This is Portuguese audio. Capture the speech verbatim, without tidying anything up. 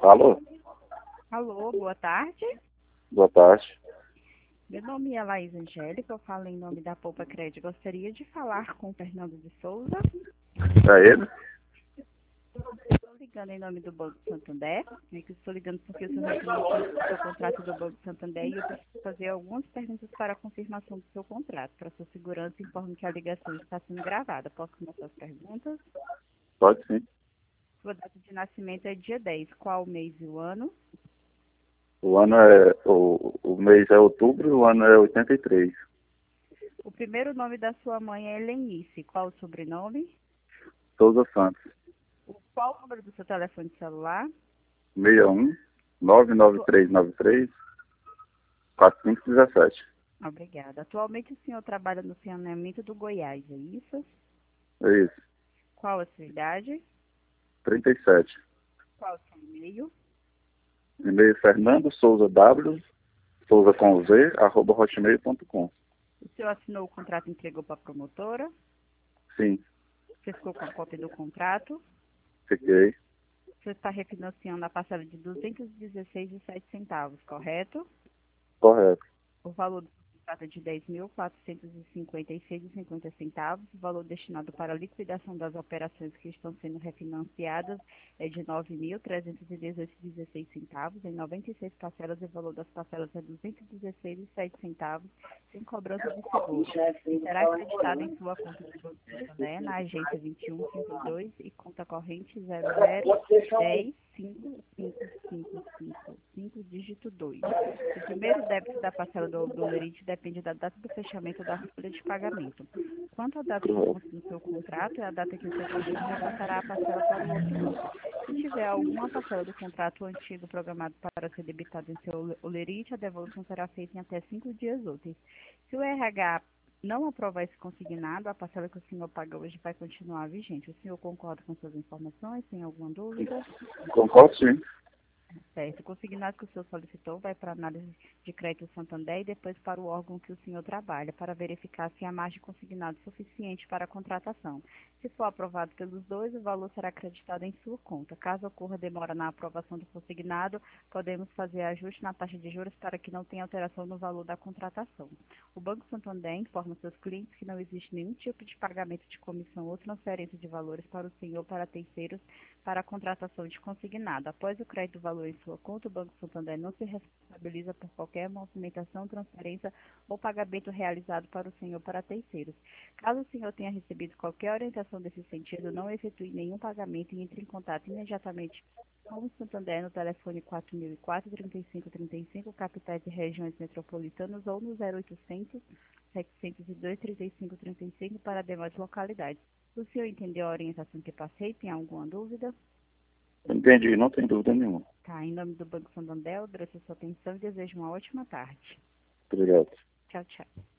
Alô? Alô, boa tarde. Boa tarde. Meu nome é Laís Angélica, eu falo em nome da Poupa Crédito. Gostaria de falar com o Fernando de Souza. É ele? Estou ligando em nome do Banco Santander. É que estou ligando porque o senhor refinanciou o seu contrato do Banco Santander e eu preciso fazer algumas perguntas para a confirmação do seu contrato. Para sua segurança, informo que a ligação está sendo gravada. Posso começar as perguntas? Pode sim. Sua data de nascimento é dia dez. Qual o mês e o ano? O ano é. O, o mês é outubro e o ano é oitenta e três. O primeiro nome da sua mãe é Helenice. Qual o sobrenome? Souza Santos. O- Qual o número do seu telefone celular? seis um nove nove três nove três quatro cinco um sete. Obrigada. Atualmente o senhor trabalha no saneamento do Goiás, é isso? É isso. Qual a sua idade? trinta e sete. Qual o seu e-mail? E-mail Fernando Souza W, Souza com Z, arroba hotmail ponto com. O senhor assinou o contrato e entregou para a promotora? Sim, Você ficou com a cópia do contrato? fiquei. Você está refinanciando a parcela de duzentos e dezesseis reais e sete centavos, correto? Correto. O valor do contrato é de dez mil quatrocentos e cinquenta e seis reais e cinquenta centavos. O valor destinado para a liquidação das operações que estão sendo refinanciadas é de nove mil trezentos e dezoito reais e dezesseis centavos. Em noventa e seis parcelas, o valor das parcelas é duzentos e dezesseis reais e sete centavos, sem cobrança de seguro. E será acreditado em sua conta do Banco Santander, na agência vinte e um cinquenta e dois e conta corrente zero zero dez cinco cinco cinco cinco cinco, dígito dois. O primeiro débito da parcela do Dolorite depende da data do fechamento da folha de pagamento. Quanto à data que Correto. consta no seu contrato, é a data que o seu cliente repassará a parcela para o outro banco. Se tiver alguma parcela do contrato antigo programado para ser debitada em seu Olerite, a devolução será feita em até cinco dias úteis. Se o R H não aprovar esse consignado, a parcela que o senhor paga hoje vai continuar vigente. O senhor concorda com suas informações? Tem alguma dúvida? Concordo sim. Certo. O consignado que o senhor solicitou vai para a análise de crédito Santander e depois para o órgão que o senhor trabalha, para verificar se há margem consignado suficiente para a contratação. Se for aprovado pelos dois, o valor será acreditado em sua conta. Caso ocorra demora na aprovação do consignado, podemos fazer ajuste na taxa de juros para que não tenha alteração no valor da contratação. O Banco Santander informa seus clientes que não existe nenhum tipo de pagamento de comissão ou transferência de valores para o senhor ou para terceiros para a contratação de consignado. Após o crédito do valor em sua conta, o Banco Santander não se responsabiliza por qualquer movimentação, transferência ou pagamento realizado para o senhor ou para terceiros. Caso o senhor tenha recebido qualquer orientação desse sentido, não efetue nenhum pagamento e entre em contato imediatamente com o Santander no telefone quatro mil e quatro, trinta e cinco trinta e cinco, capitais e regiões metropolitanas, ou no zero oitocentos, setecentos e dois, trinta e cinco trinta e cinco para demais localidades. O senhor entendeu a orientação que passei? Tem alguma dúvida? Entendi, não tem dúvida nenhuma. Tá, em nome do Banco Santander, eu agradeço a sua atenção e desejo uma ótima tarde. Obrigado. Tchau, tchau.